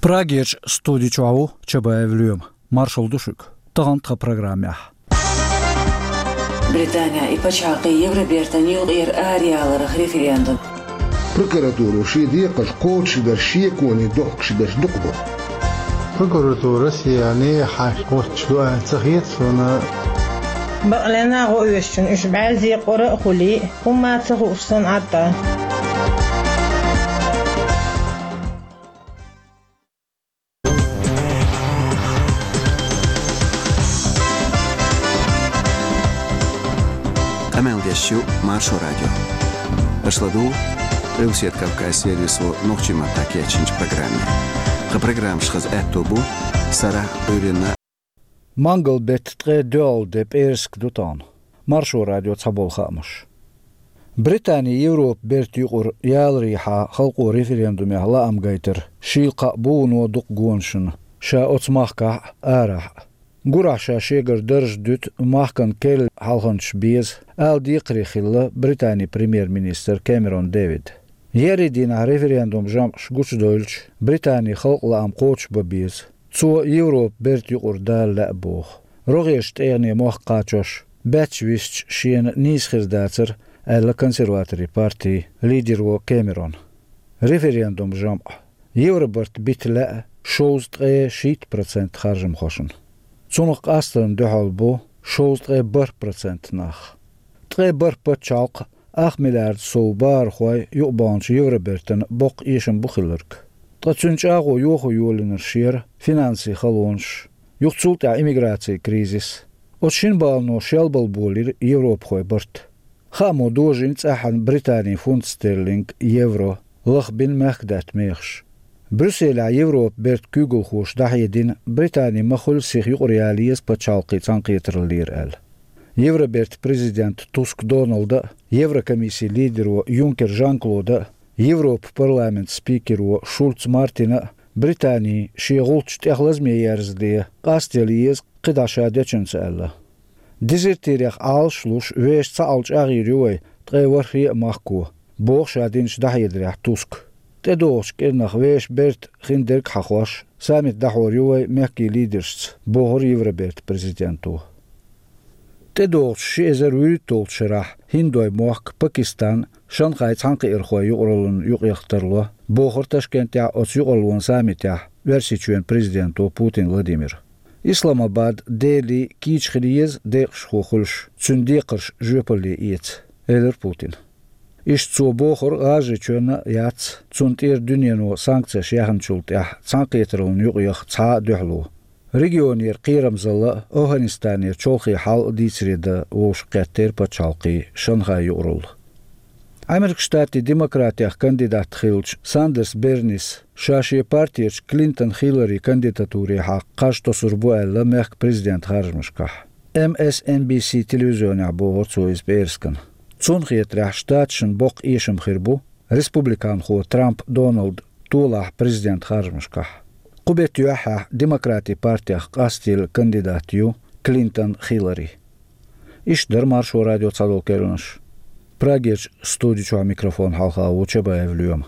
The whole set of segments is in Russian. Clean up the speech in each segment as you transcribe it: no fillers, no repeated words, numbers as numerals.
Prageç stodiçavu çabayevlüyüm. Marshall düşük. Tağantqa programyah. Britanya ipaçaqı Yevrobertan yuğir ariyaları referendum. Prokuratūra šī qočidar šiekoni dokšidar dokbo. Prokuratūra siyani qoçlu ansahiyet sona بقلنا غويشن إش بعزي قراء خلي وما تغوصن عطا Amel dešću Maršo radio. Ašladu, Reusiet Kavkaj servisu Nohčima takjećinč programi. Ha program šhaz ettobu, Sarah Öyrena Mangal bet tre döl dep ersk dutan. Marshall radio tabol khamush. Britanya Evrop bert yuqur yalriha xalqu referendum yahla amgaytir. Shilqa bunu duq gonshun. Sha otsmahka arah. Gura sha shegar darj dut mahkan kel halhanch biz al diqri khilla Britanya Premier Minister Cameron David. Yeridina referendum jam shguchdolch Britanya xalqla am qoch babiz. Zu Evrop bert yuqur dal la'buh. Rogesht erni mohqachosh. Batchwist shien niskhirdater alla konservatori parti lideru Cameron. Referendum jam. Evropert bitla shoztre 6% kharjm khoshun. Zunog astan dehalbo shoztre 1% nach. 3% chalq 8 miljard sobar khoy yubanch Evroperten bok ishim bukhilirk. Tratsunchago yoxu yoliner shir finansi khalonsh. Yuqsulta immigratsiya krizis. Otshin balno shelbal bolir Evrop khoy bert. Khamo dojin tsahan Britani fund sterling euro lagh bin mekdat mekhsh. Brussel Evrop bert kugel khosh dahyedin Britani makhul sich yuqriyaliyes pachalqi tsanqetrlir al. Evropert president Tusk Donald, Еврокомиссия лидеру Юнкер Жан-Клода, Европ парламент спикеру Шульц Мартина, Британии шиғулчт яхлазмейерзде қастелиез қидашадеченс әлі. Дезертирях алшлуш веш цаалч ағирюай тғайвархи махку, боқ шадинш дахедрях Туск. Тедоғш кернах веш берт хиндерк хахваш, самит дахорюай мехки лидершц, боғыр Евроберт президенту. Тедоғш шезер толчырах хиндой моақ Пакистан, Шанхай цанқы ирхуа юғрылын юғяқтырлы, боғыр Ташкентя оц юғылуын самитя версичуен президенту Путин Владимир. Исламабад Дели кичхриез декшхухульш, цундекырш жөпілі ет, әлір Путин. Иш цу боғыр ғажы чөні яц, цунтер дүниену санкция шяхынчулт цанқы етірілін юғяқ ца дөхлу. Регионер қирамзалы Афганистанер чолқи хал дицреді ош қәттер пачалқи Шанхай юғрыл. Америка штаты демократиях кандидат Хилч Сандерс Бернис шаши партияч Клинтон Хиллари кандидатури хақ қашто сурбу әлі мәк президент харжмышқах. MSNBC телевизионя боғыр цойыз берскан. Цун хетрях штатшын боқ ешім хирбу, республикан ху Трамп Дональд тулах президент харжмышқах. Қубет юаха демократи партиях қастил кандидат ю Клинтон Хиллари. Ишдер Маршо радио цадол керуныш. Prageç stodiço mikrofon halqa uçabayevlüyüm.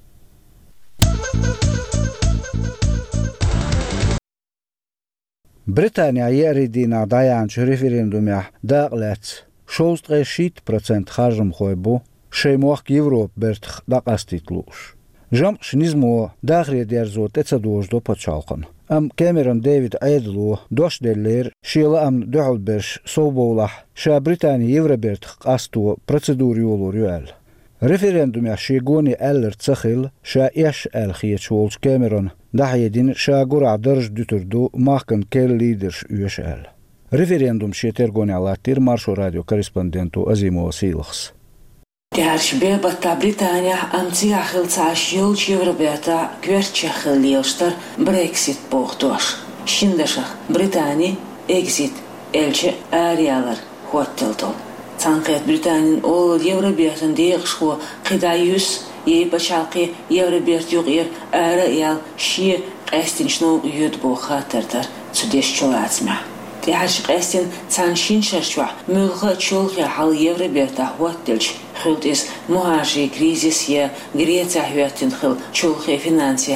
Britanya yeridina dayanç referendumya dağlet. 6% harjım khoybu, şeymoq Evrop bert daqastitluş. Jam şnizmo dağre derzo tetsadojdo pachalqan. Am Cameron David Aydlu doşdeller şila am döhülberş soğboğlah şa Britanya Evropert qastu prosedur yolu rüel. Referendum ya şigoni eller tsakhil şa yaş el khiyech wolch Cameron dahyedin şa gura darj dütürdü mahkan kel liders üyeş el. Referendum şetergoni alatir Marşo radio korrespondentu Azimo Silkhs. Derşbe batta Britanya amtsiga xiltsaş yolç Evropeta kvertçaxil yılştar Brexit boğduş. Şindaşaq Britanya exit elçi ariyalar hottildol. Sanqet Britanya'nın ol Evropet'in deyişxu qidayüs yepaçalqi Evropet yuğir ariyal şi qestinçno yud bu xatartar sudeş çolatsma. Derş qestin tsanshin şarşwa mülqa çolqi hal Evropeta hottilç xiltis muhaji krizis ya Gretsiya hüyatin xil çolqi finansi hal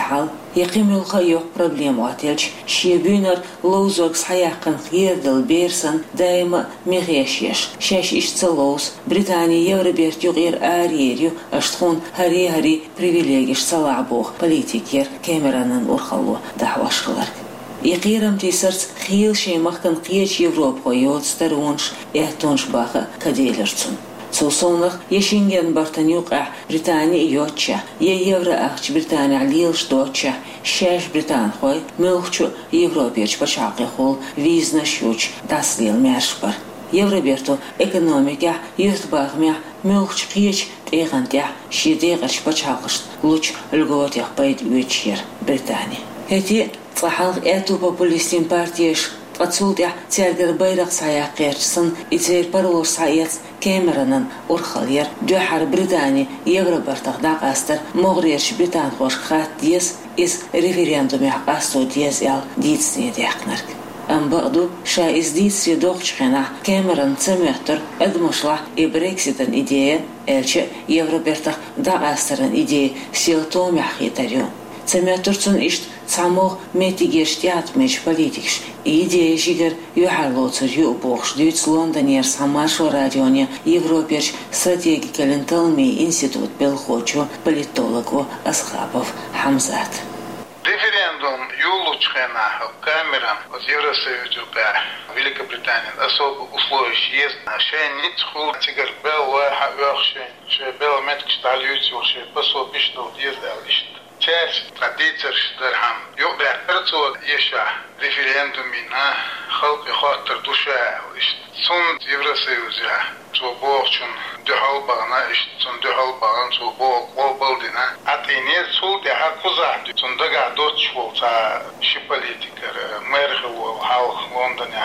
يقيم الخيوق проблемات يلش شيبينر لوزوكس حياقن غير دل بيرسن دايما مغيشيش شاش اشتلوس بريطانيا يوربيرت يغير آريريو اشتخون هري بريفيليجيش صلعبوخ بوليتيكير كاميرانن ورخلو دعواشخلرك يقيرم تيسرت خيل شيمخكن قيش يوروب قيود سترونش اهتونش باخا كديلرتون سوسونخ يشينجن برتانيوقع بريطانيا يوتشا يورا اخش بريطانيا عليلش دوتشا شاش بريطان خوي ملخشو يوروبيرش بشاقي خول ويزنا شوش داسليل ميرشبر يوروبيرتو اكونوميكا يوتباغميا ملخش قيش تيغانتيا شيديغش بشاقش لوش الغوتيخ بايد ويتشير بريطانيا هتي صحالغ اتو بوبوليستين بارتيش أتصولدع تيارجر بيرق سايا قيرسن إتير برور سايات كاميرانن ورخلير دوحر بريطاني يغربرتق داق أستر مغريرش بريطان خوش خات ديس إز ريفيريندوم يحقاستو ديس يال ديتسني ديحقنرك أم بقدو شا إز ديتسي دوغش خنا كاميران تسميحتر أدمشلا إبريكسيتن إيديا إلش يغربرتق داق أسترن إيديا سيلتوم يحقيتريو تسميحترتن إشت سامو ميتيجيشتيات مش بوليتيكش إيديا جيجر يحلوتر يوبوخش ديوتس لندنير ساماشو راديونيا يوروبيرش стратегикален تلمي институт белхочу политологу Асхабов Хамзат. Референдум юлучхена камерам от Евросоюза Великобритании особо условия есть. Шей нитхул тигр бел ва вахшей шей бел меткшталюти шей пособишто ездалишт. Часть традиций шдерхам юбер перцо еша референдумина халкы хатыр душа ишт сон Евросоюза чобохчун дөхалбагына ишт сон дөхалбагын чобох болдина атинер сулде хакуза сондага доч болса шиполитикер мэрхэл хал Лондоне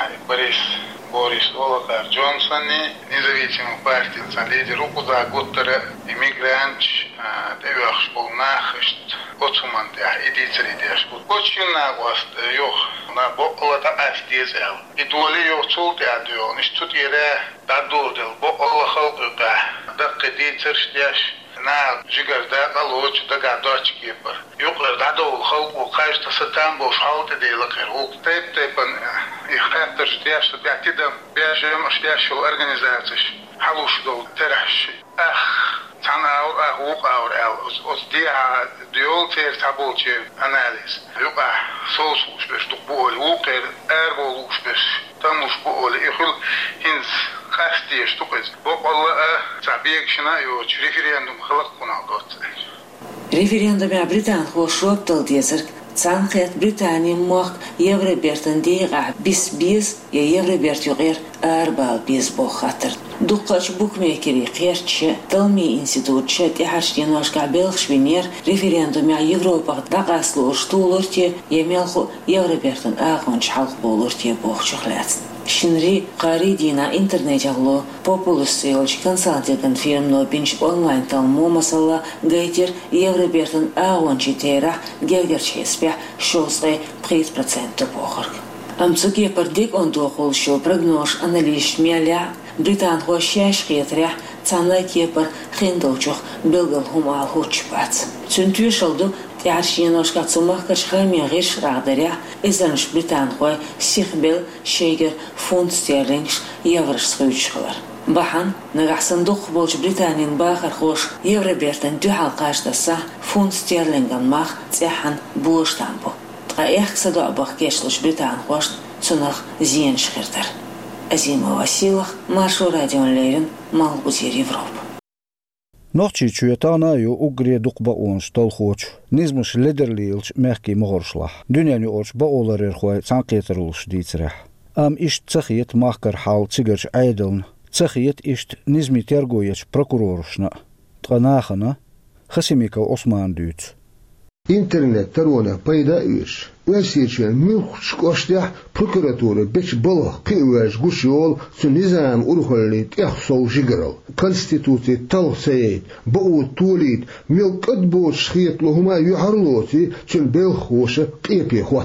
Борис Олаф Джонсон независимый партия лидер укуда готтера иммигрант девяхш полнах ишт Отсуманте идицеридеш. Почина гост йох на боклата астезел. И доли йох цулте адио. Ништут ере дадодел бокла халкыга. Да кедицерштеш на жигарда галоч да гадоч кипер. Йоклар дадол халку кайста сатам бо шалте делакер. Тепан ихтертеш да тидам бежем штеш организацияш. Халуш дол тераш. Тана аур os dia diolter tabulche analysis yuba sosus bes dubol uker erbolus bes tamus bol ikhul hins khasti shtuqes boqalla tabiek shna yo referendum khalaq qunaqot Referendum ya Britan xoşoptal diyesir Sanqet Britaniya moq Yevrobertan diga bis ya Yevrobert yuqir arbal bis bo xatir Duqaç bukmekeri qerçi Talmi institut chet harshinoshka belxviner referendum ya Yevropa daqaslu shtulurti yemelxu Yevrobertan aqonch xalq bolurti boqchuqlat Shinri qaridina internetjaglo populistiyolch konsultagin firmno binch online talmo masala gaytir Yevrobertan aqonchi tera gergerchespe shosre 30% boqor Амцуге пардик он дохол шо прогноз анализ миаля Британ хошяш хетря цана кепар хендолчох белгал хумал хочпац Цунтюшалду Яршиношка цумахкач хамиагиш радаря изанш Британ хой сихбел шейгер фунт стерлингш еврош схучхлар Бахан нагасандух болж Британин бахар хош Евробертан духалқаштаса фунт стерлинган мах цехан буштамбо Эхсаду абахкешлыш Британ хош цунах зиен шхиртер. Азима Василах, Маршо радион Лерин, Малбузир Европа. Нохчи чуятана ю угре дукба онш толхоч. Низмыш ледерлилч мехки могоршлах. Дюняни орч ба оларер хой цанкетерлуш дицрех. Ам ишт цахиет махкар хал цигерч айдылн. Цахиет ишт низми тергояч прокуроршна. Тганахана Хасимика Осман дюц. Интернет тарона пайда үш. Өсечен мүхш коштя прокуратура беч болох кываш гушол сунизам урхолит эхсол жиграл. Конституция талсейт, бау тулит, мелкот бош схиет лохума юхарлоти, чен бел хоша кепи хваттуар.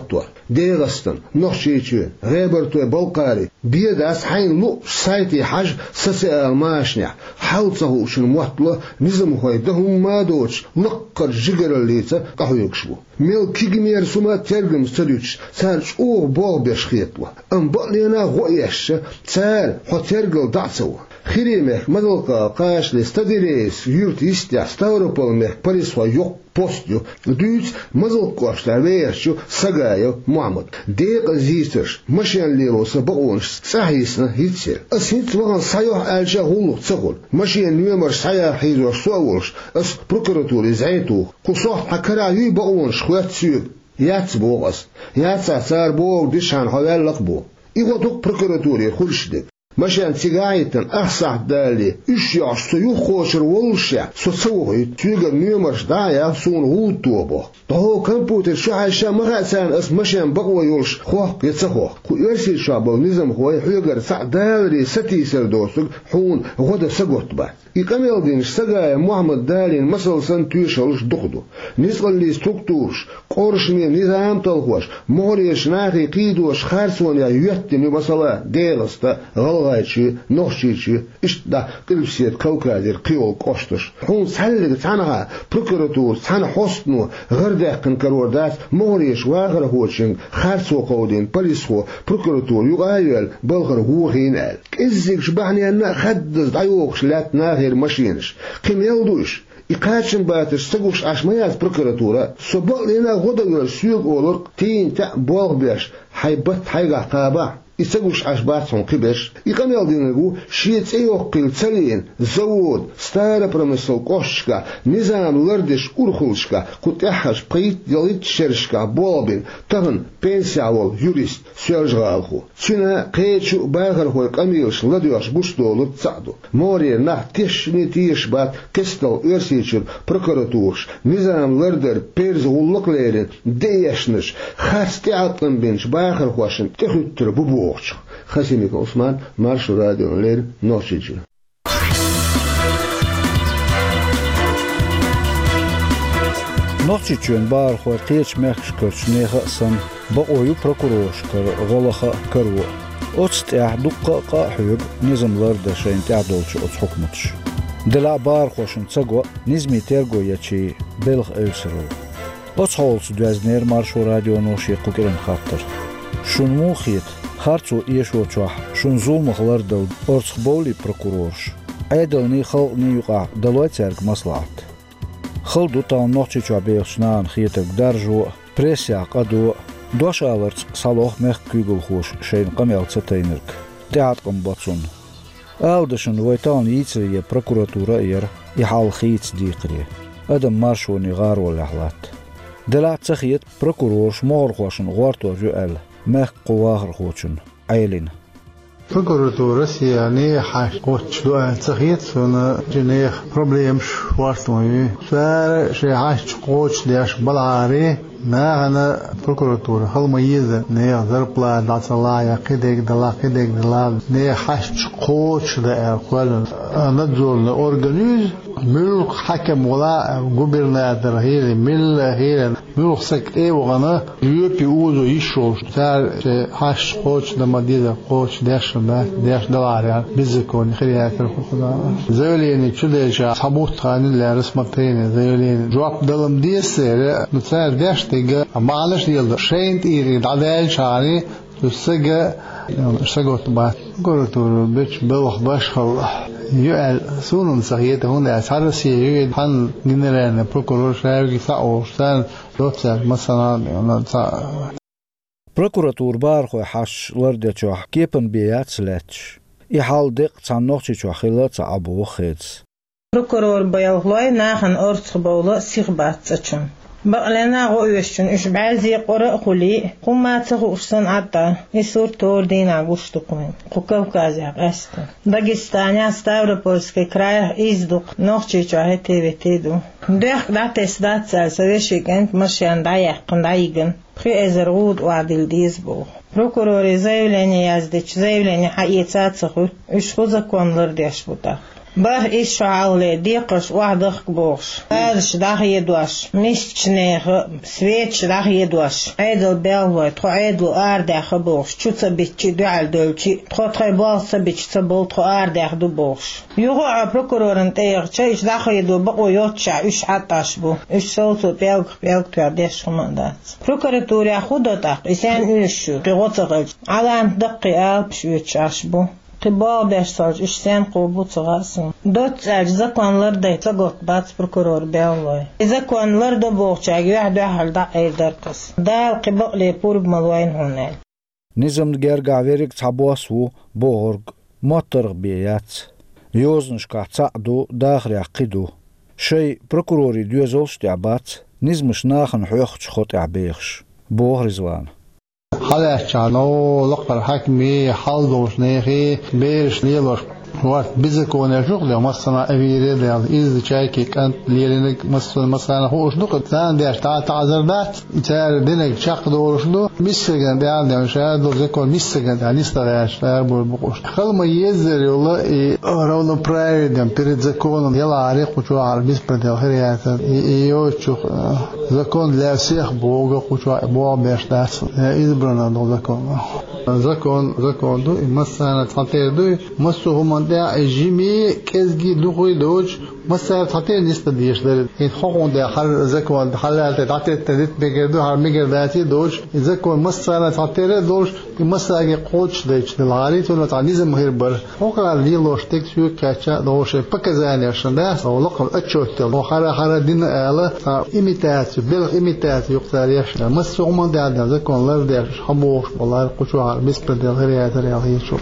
ديغستن نخشيتشو غيبرتو بالقاري بيداس حين لو سايتي حج سسأل ماشنع حوصه شن موطلة نظم هايدهم ما دوش لقر جگر الليتا قهو يكشبو ميل كيجمير سوما ترجم ستريتش سارش او بول بيشخيطلو ام بقلينا غويش سار حترجل دعسو خيريمك مدلقا قاش لستدريس يورت يستيا ستاوروبول مك بريسوا يوق بوستيو دويت مزلقاش لعويشو ساقايو محمد ديق زيسترش مشيان ليرو سبقونش ساحيسنا هيتسير اسهيت وغان سايوح آلشا غولو تسغل مشيان نيومر سايا حيزوش سوالش اس بروكوراتوري زعيتو قصوح حكرا يبقونش خوات سيوب ياتسبوغ اس ياتسا سار بوغ ديشان حوال لقبو إيغوتوك بروكوراتوري خلشدك مشان تيغايتن أحسح دالي إشياش سيو خوشر والشا سوسوهي تيغا نيومرش دايا سون غوتوبو تهو كمبيوتر شعاشا مغاسان اس مشان بقوة يولش خوح يتسخوح كو يرسي شابل نظام هوي حيغر سع دالي ستي سردوسك حون غدا سقوت بعد يكمل دينش سقايا محمد دالين مسل سن تيشلش دخدو نسقل لي ستركتورش قورش مين نظام تلخوش مغريش ناخي قيدوش خارسون يا يوتني مسلا ديلستا غلغايتشي نوشيتشي اشتا قلبسيت كوكادير قيول قوشتش حون سحلق تعنها بروكوراتور تعنى حسنو غرداقن كروردات مغريش واغر هوشنگ خارسو قودين بوليسو بروكوراتور يغايل بلغر هوغين ال ازيك شبعني انا خدز دايوخش لاتنا غير ماشينش قيم يلدوش إقاشن باتش سقوش عشميات بروكوراتورا سبق لنا غدا سيوق أولر تين تا بوغ بيش حيبت حيقع قابع يسقوش عشباتهم قبش يقام يلدينغو شيت ايوقل تسلين زود ستارة برمسل قوشكا نظام لردش أرخلشكا كنت احش قيت يليت شرشكا بولبين تغن بنسيعول يوريست سيرج غالخو تينا قيتشو باغر هو قميلش لديوش بوشتولو تساعدو موري نح تيشني تيشبات كستل ارسيتشر بروكوراتورش نظام لردر بيرز غلق ليرين ديشنش خاستي عطلن بينش باغر هوشن تخلتر ببو خسيمك عثمان مارشو راديو لير نوشيجي نوشيجين بار خو قيش مخش كرش نيخا سن بقويو بروكوروش كر غلخا كرو اوتست احدق قاحيب نظام لرد شين تعدولش اوت حكمتش دلا بار خوشن تسقو نزمي تيرغو يچي بلخ اوسرو اوت هولس دوزنير مارشو راديو نوشي قوكرن خاطر شون مو خيت خارцу иешочах шунзул махлардал орцболи прокурорш айдални хални юqa далоцерг маслат халду та нохчи чабеснан хиетек даржу прессия qaду дошаларц салох мех кюгл хош шейн qamелцатайнерк театром бацун алдашн войтан ице прокуратура ер ихал хиц диқри адам маршони гарол ахлат دلعت سخيت بروكورورش مور خوشن غورتو جوال مخ قواهر خوشن عيلين بروكوراتورة يعني حقوش دو سخيت سونا جنيخ بروبليمش وارتوي سار شي عاش قوش دياش بلعاري ما أنا بروكوراتورة هل ميزة نيا ضربلا دعسلا قدك دلا نيا حاش قوش ده قال نزول أورجانيز ملك حكم ولا غوبرناتور هيل مل هيل ملك سك إيه وغنا يوبي أوزو يشوف سار حاش قوش ده مديدة قوش داش دولار يعني بيزكون خليها كرخدا زولين شديجا صبوت خان اللي رسمتين زولين جواب دلم ديسر نصير داش تيجا معلش يلد شينت إيري عدال شعري تسجى سجوت بعد قرطور بيش بوخ بشخل يقال سونم صحيح هون أسعار سيء حن جنرال بروكورور شايف كساو شان لوتسر مثلا بروكوراتور بارخو حش لردچو كيبن بيات سلاتش يحال دق صنوخچو خيلات ابو خيز بروكورور بيلغلوي ناخن اورصبولو سيغباتچن بقلنا غويشن اش بعزي قرا خلي قما تخوشن عطا يسور تور دينا غوشتقمن قوكاوكازيا قست داغستانيا ставропольский край издук нохчичо хетеветеду дэх датес датса совещикент машан даяқын дайгын при эзергуд уадил дизбу прокурор заявление яздыч заявление хаицацху уш законлар дешбута به إيش عاولة ديقش واحد بوش هذاش داخل يدوش مش نيه سويتش داخل يدوش عيدل بيلوي تخو عيدل أرداخ بوش شو تبيتشي دعال دولشي تخو تخيبال تبيتش تبول تخو أرداخ دو بوش يوقع بروكورورن تيغ تشيش داخل يدو بقو يوتشع إيش عطاش بو إيش صوتو بيلق تعديش خماندات بروكوراتوريا خودو تاق إسان إيشو قيغوتغل على أن دقي آل بشويتش عشبو قبال بيشتاج إشتان قوبو تغاسم دوت أجزاكوان لردي تغوط بات بروكورور بيالوي إذاكوان لردو بوغشاق واحد واحد دا أي درقس دال قبال لي بورب ملوين هونال نظام جرجع ويرك تعبواسو بورغ موترغ بيات يوزنشكا تعدو داخل عقدو شي بروكوروري دوزولش تعبات نظمش ناخن حيوخش خوت عبيخش بوغ رزوان حالات شانو لقر حكمي حال دوش نيخي بيرش ليلوش وقت بزكون شغله مثلا أبيري ده إذا شايك كانت ليلينك مثلا هو شنو كان ده تعذرات يصير دينك شق دور شنو ميسجن ده عنده مشاهد دور زكون ميسجن ده نستغاش أربو بقوش خل ما يزر والله راولو برايد ده بريد زكون يلا عريق وشو على بيسبر ده خيريات يوشوا زكون لا سيخ بوجا وشو بوا بيشتاس إذا برنا ده زكون دو مثلا تنتهي دو مسوهم ده جيمي كزجي لغوي دوج مثلا تنتهي نستديش ده يتحقون ده حال زكون حالات تعطي تدت بيجردو هر ميجرداتي دوج زكون مثلا تنتهي دوج مثلا قوتش ده العالي تقول تعليزم هيربر فوق اللي لوش تكسو كاتشا دوش بكزاني عشان ده أو لقب أتشوت لو حرا دين على إيميتات بلغ إيميتات يقتريش مسوهم ده زكون لرده حبوش والله قشوا بيسبر ده غيريات رياضي شو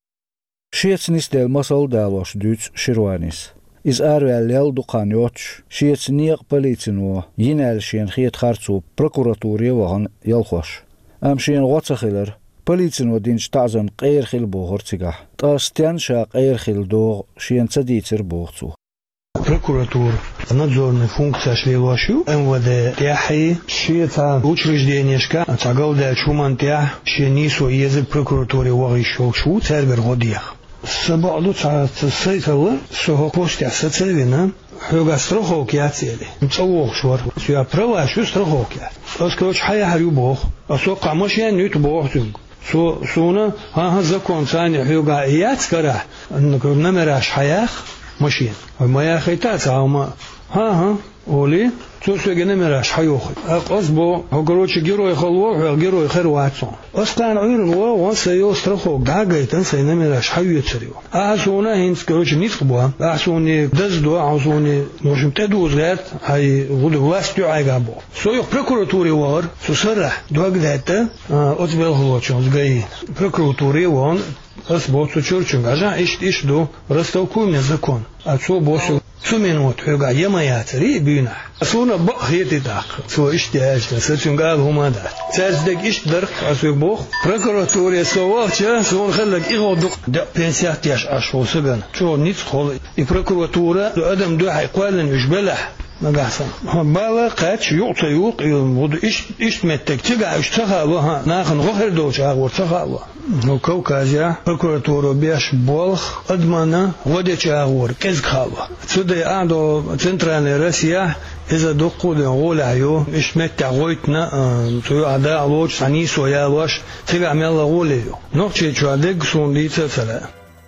شيتنيس دل مسل دالوش دوتش شيروانيس إز أروال يل دقان يوتش شيتنيق بليتنو ينال شين خيت خارتسو بروكوراتوري وغن يلخوش أم شين غوتسخيلر بليتنو دينش تعزن قير خيل بوغرتيقح تاستيان شا قير خيل دوغ شين تديتر بوغتو прокуратура, надзорная функция шлевашу, МВД, тяхи, шиета учреждениешка, цагалда чуман тях, шенису язык прокуратуре варишок шу, цербер годиях. Сабаду цацайтала, сого постя сацевина, хёга страховки ацели. Цалох швар, сюя права шу страховки. Оскоч хая харю бог, асо камашен нют бог тюнг. Суна, закон цани хёга яцкара, намераш хаях, ماشين وما يا أخي تعال ها أولي توصل جنمرش حيوخي أصبو هقولش جيرو يخلوه جيرو يخير واتسون أصلاً عيرن وانسيو استرخو جاجي تنسي نمرش حيو يتسريو أحسونا هنس كروش نيسقبوها أحسوني دزدو أحسوني نوشم تدوز غير هاي غدو واستو عيقابو سو يخ بروكوراتوري وار سو سرح دوغ ذاته أصبل خلوشون زغاي بروكوراتوري وان أصبو تشورشون عشان إيش دو رستوكو من الزكون أتصو بوسو سمينوت حقا يمايات ري بينا أصونا بقيتي داق سو إشتهاج سرشون قال هما دا سارزدك إيش درق أسوك بوخ بروكوراتوري سوالشا سوون خلق إغودق دا بنسيات ياش أشفو سجن شو نيتخل البروكوراتورة دو أدم دو حيقوالن يشبلح ما قحسن بالا قاتش يعطي يوق يوض إيش متك تقع إيش تخاوها ناخن غفر دوش أغور تخاوها وكوكازيا بروكوراتورو بيش بولخ أدمانا وديش أغور كز خاوة سودي أعدو центральная Россия إذا دقوا لنقول عيو إيش متع غويتنا سوي أعداء لوش عنيسو يالوش تقع ميلا غوليو نقشي شو عدق سون دي تسلا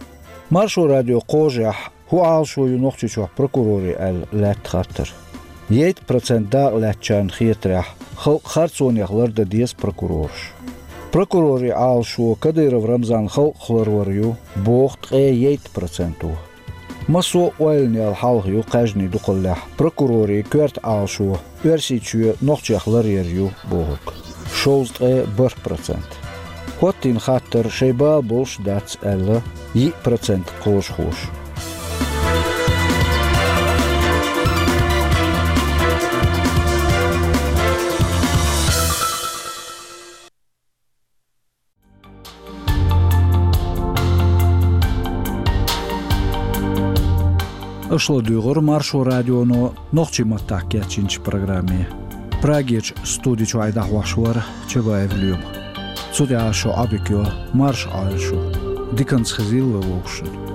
مارشو راديو قوجح هو عالشو ينقشي شو بروكوروري لا تخاطر 8% دا لاتشان خيترح خلق خارتسون يخلر دا ديس بروكورورش بروكوروري عالشو كدير رمضان خلق خلروريو بوخت 8% مسو ويلني الحالغيو قاجني دقلح بروكوروري كورت عالشو ورسيتشو نقشي خلر يريو بوغك شوزت 1% خوتين خاطر شيبا بولش داتس ألا 1% قوش خوش Ошла дюгор маршо радионо нохчи маттакия чинч программе. Прагич студичу айда хвашвар чеба евлюм. Цуди ашо абикё марш альшу. Диканс хзил вовшин.